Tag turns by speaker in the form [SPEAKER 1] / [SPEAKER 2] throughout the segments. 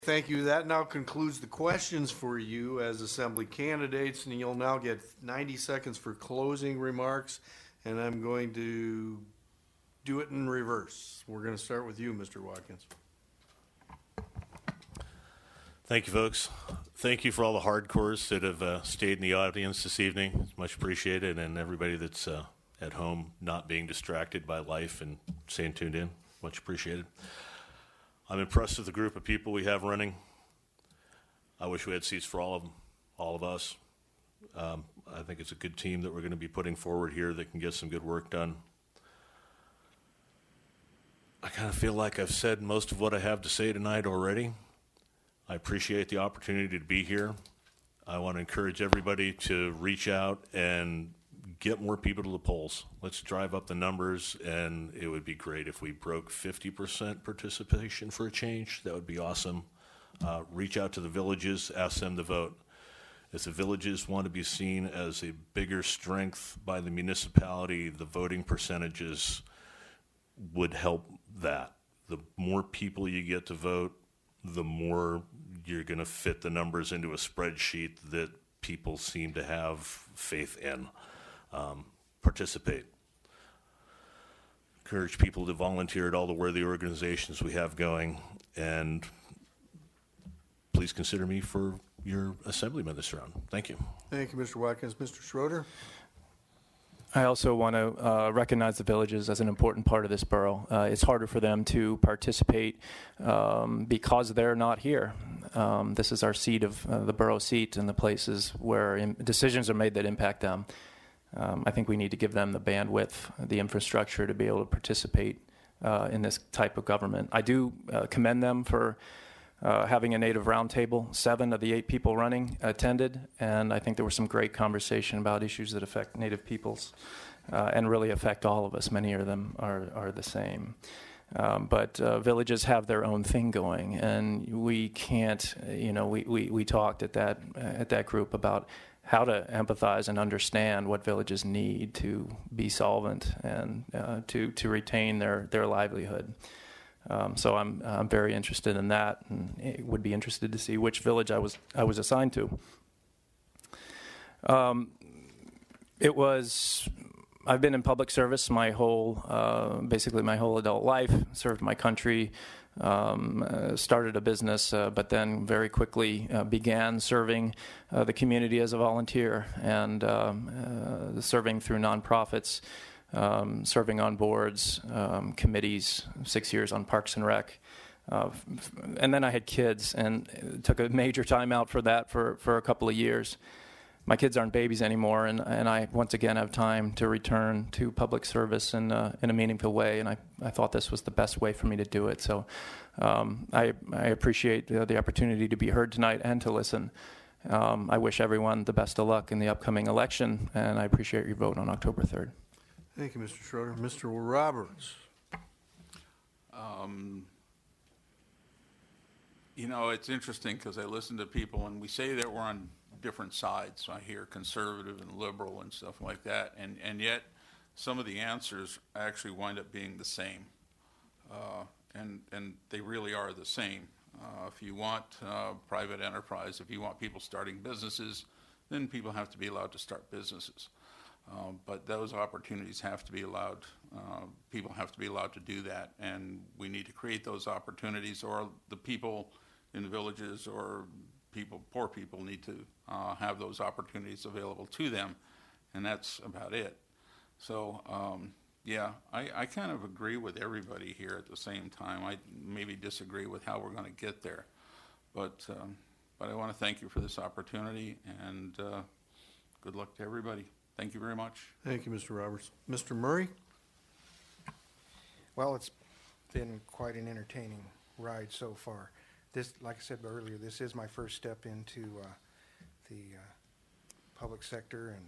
[SPEAKER 1] Thank you. That now concludes the questions for you as Assembly candidates, and you'll now get 90 seconds for closing remarks, and I'm going to do it in reverse. We're going to start with you, Mr. Watkins.
[SPEAKER 2] Thank you, folks. Thank you for all the hardcores that have stayed in the audience this evening. It's much appreciated, and everybody that's at home not being distracted by life and staying tuned in, much appreciated. I'm impressed with the group of people we have running. I wish we had seats for all of them, all of us. I think it's a good team that we're going to be putting forward here that can get some good work done. I kind of feel like I've said most of what I have to say tonight already. I appreciate the opportunity to be here. I want to encourage everybody to reach out and get more people to the polls. Let's drive up the numbers, and it would be great if we broke 50% participation for a change. That would be awesome. Reach out to the villages, ask them to vote. If the villages want to be seen as a bigger strength by the municipality, the voting percentages would help that. The more people you get to vote, the more you're going to fit the numbers into a spreadsheet that people seem to have faith in. Participate. Encourage people to volunteer at all the worthy organizations we have going, and please consider me for your assemblyman this round. Thank you.
[SPEAKER 1] Thank you, Mr. Watkins. Mr. Schroeder?
[SPEAKER 3] I also want to recognize the villages as an important part of this borough. It's harder for them to participate because they're not here. This is our seat of the borough seat and the places where decisions are made that impact them. I think we need to give them the bandwidth, the infrastructure to be able to participate in this type of government. I do commend them for having a Native roundtable. 7 of the 8 people running attended, and I think there was some great conversation about issues that affect Native peoples and really affect all of us. Many of them are the same. But villages have their own thing going, and we can't, we talked at that group about how to empathize and understand what villages need to be solvent and to retain their livelihood. So I'm very interested in that, and would be interested to see which village I was assigned to. I've been in public service basically my whole adult life. Served my country, started a business, but then very quickly began serving the community as a volunteer and serving through nonprofits. Serving on boards, committees, 6 years on Parks and Rec. And then I had kids and took a major time out for that for a couple of years. My kids aren't babies anymore, and I once again have time to return to public service in a meaningful way, and I thought this was the best way for me to do it. So I appreciate the opportunity to be heard tonight and to listen. I wish everyone the best of luck in the upcoming election, and I appreciate your vote on October 3rd.
[SPEAKER 1] Thank you, Mr. Schroeder. Mr. Roberts.
[SPEAKER 4] It's interesting because I listen to people and we say that we're on different sides. So I hear conservative and liberal and stuff like that, and yet some of the answers actually wind up being the same, and they really are the same. If you want private enterprise, if you want people starting businesses, then people have to be allowed to start businesses. But those opportunities have to be allowed. People have to be allowed to do that, and we need to create those opportunities, or the people in the villages or poor people need to have those opportunities available to them, and that's about it. So, I kind of agree with everybody here at the same time. I maybe disagree with how we're going to get there, but I want to thank you for this opportunity, and good luck to everybody. Thank you very much.
[SPEAKER 1] Thank you, Mr. Roberts. Mr. Murray?
[SPEAKER 5] Well, it's been quite an entertaining ride so far. This, like I said earlier, this is my first step into the public sector and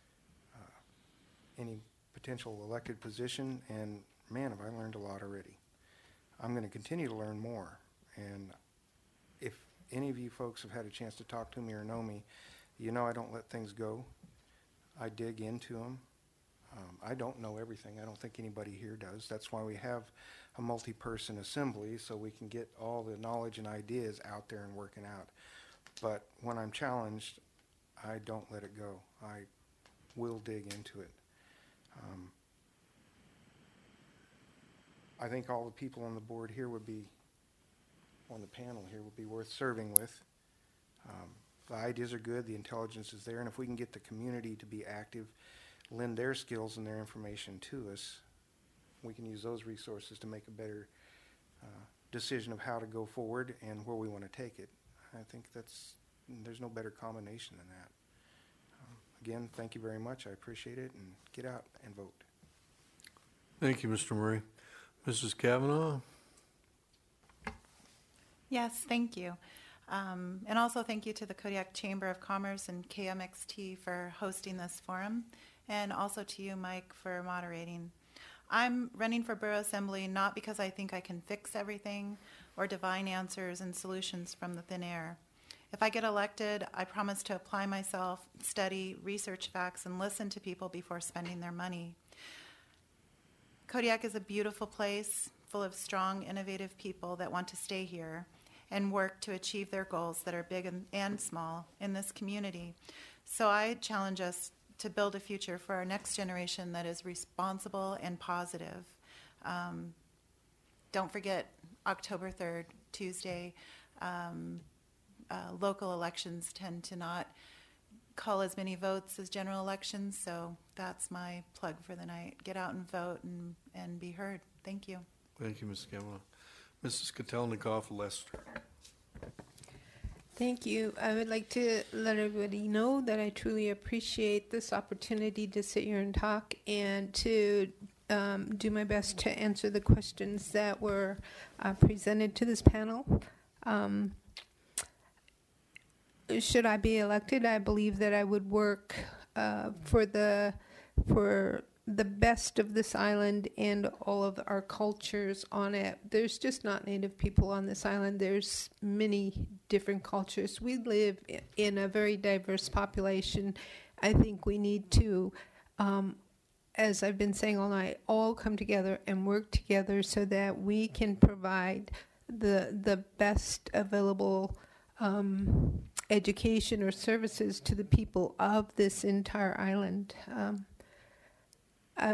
[SPEAKER 5] any potential elected position, and man, have I learned a lot already. I'm going to continue to learn more, and if any of you folks have had a chance to talk to me or know me, I don't let things go. I dig into them. I don't know everything. I don't think anybody here does. That's why we have a multi-person assembly so we can get all the knowledge and ideas out there and working out. But when I'm challenged, I don't let it go. I will dig into it. I think all the people on the board here would be, on the panel here, would be worth serving with. The ideas are good, the intelligence is there, and if we can get the community to be active, lend their skills and their information to us, we can use those resources to make a better decision of how to go forward and where we want to take it. I think there's no better combination than that. Again, thank you very much. I appreciate it, and get out and vote.
[SPEAKER 1] Thank you, Mr. Murray. Mrs. Kavanaugh?
[SPEAKER 6] Yes, thank you. And also thank you to the Kodiak Chamber of Commerce and KMXT for hosting this forum, and also to you, Mike, for moderating. I'm running for Borough Assembly not because I think I can fix everything or divine answers and solutions from the thin air. If I get elected, I promise to apply myself, study, research facts, and listen to people before spending their money. Kodiak is a beautiful place full of strong, innovative people that want to stay here and work to achieve their goals that are big and small in this community. So I challenge us to build a future for our next generation that is responsible and positive. Don't forget October 3rd, Tuesday. Local elections tend to not call as many votes as general elections, so that's my plug for the night. Get out and vote and be heard. Thank you.
[SPEAKER 1] Thank you, Mrs. Kavanaugh. Mrs. Kotelnikoff, Lester.
[SPEAKER 7] Thank you. I would like to let everybody know that I truly appreciate this opportunity to sit here and talk and to do my best to answer the questions that were presented to this panel. Should I be elected, I believe that I would work for the best of this island and all of our cultures on it. There's just not Native people on this island. There's many different cultures. We live in a very diverse population. I think we need to, as I've been saying all night, all come together and work together so that we can provide the best available education or services to the people of this entire island. I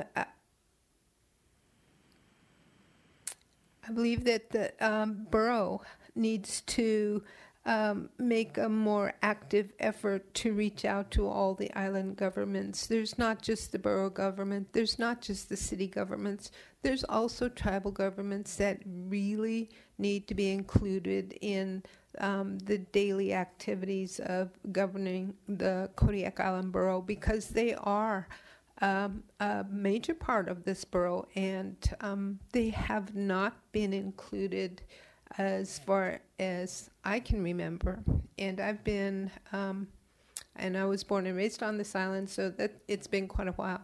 [SPEAKER 7] believe that the borough needs to make a more active effort to reach out to all the island governments. There's not just the borough government, there's not just the city governments, there's also tribal governments that really need to be included in the daily activities of governing the Kodiak Island Borough, because they are a major part of this borough, and they have not been included as far as I can remember. And I've been, and I was born and raised on this island, so that it's been quite a while.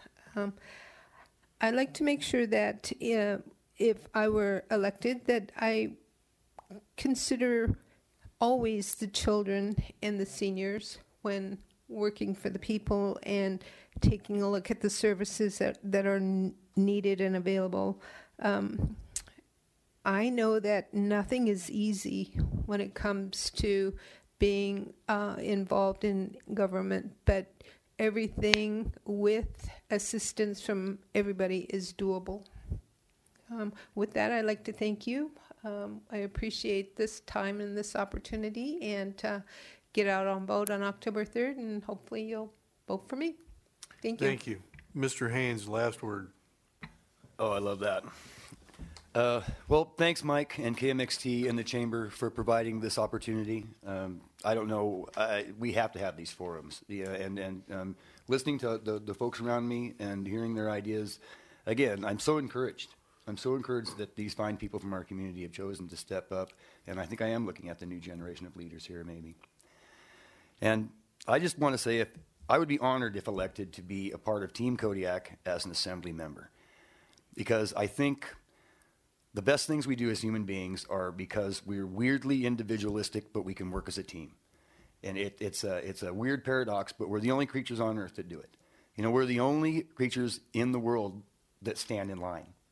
[SPEAKER 7] I'd like to make sure that if I were elected, that I consider always the children and the seniors when working for the people and taking a look at the services that are needed and available. I know that nothing is easy when it comes to being involved in government, but everything with assistance from everybody is doable. With that, I'd like to thank you. I appreciate this time and this opportunity, and get out on vote on October 3rd, and hopefully you'll vote for me. Thank you.
[SPEAKER 1] Thank you. Mr. Haynes, last word.
[SPEAKER 8] Oh, I love that. Well, thanks, Mike and KMXT and the Chamber for providing this opportunity. I don't know, we have to have these forums. Yeah, and listening to the folks around me and hearing their ideas, again, I'm so encouraged. I'm so encouraged that these fine people from our community have chosen to step up, and I think I am looking at the new generation of leaders here, maybe. And I just want to say, if I would be honored if elected to be a part of Team Kodiak as an assembly member, because I think the best things we do as human beings are because we're weirdly individualistic, but we can work as a team. And it's a weird paradox, but we're the only creatures on earth that do it. You know, we're the only creatures in the world that stand in line.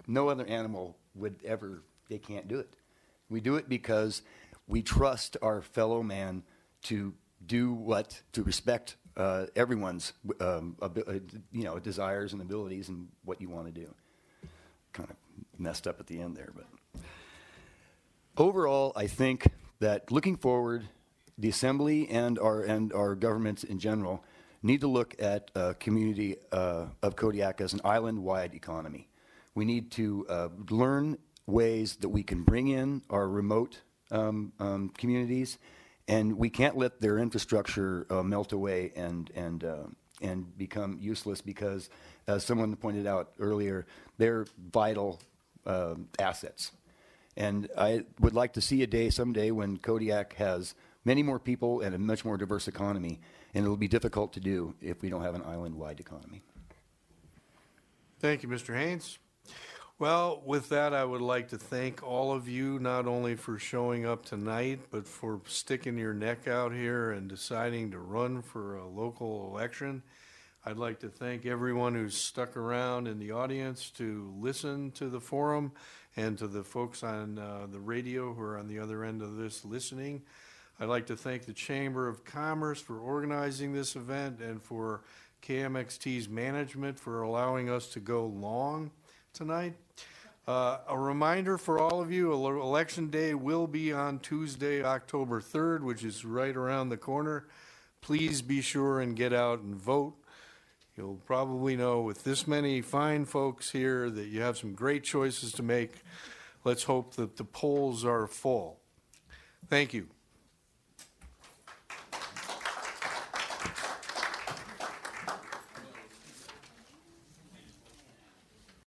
[SPEAKER 8] no other animal would ever, they can't do it. We do it because we trust our fellow man to to respect everyone's, desires and abilities and what you want to do. Kind of messed up at the end there, but overall, I think that looking forward, the Assembly and our governments in general need to look at community of Kodiak as an island-wide economy. We need to learn ways that we can bring in our remote communities, and we can't let their infrastructure melt away and become useless because, as someone pointed out earlier, they're vital assets. And I would like to see a day someday when Kodiak has many more people and a much more diverse economy, and it'll be difficult to do if we don't have an island-wide economy.
[SPEAKER 1] Thank you, Mr. Haynes. Well, with that, I would like to thank all of you, not only for showing up tonight, but for sticking your neck out here and deciding to run for a local election. I'd like to thank everyone who's stuck around in the audience to listen to the forum, and to the folks on the radio who are on the other end of this listening. I'd like to thank the Chamber of Commerce for organizing this event, and for KMXT's management for allowing us to go long tonight. A reminder for all of you, Election Day will be on Tuesday, October 3rd, which is right around the corner. Please be sure and get out and vote. You'll probably know with this many fine folks here that you have some great choices to make. Let's hope that the polls are full. Thank you.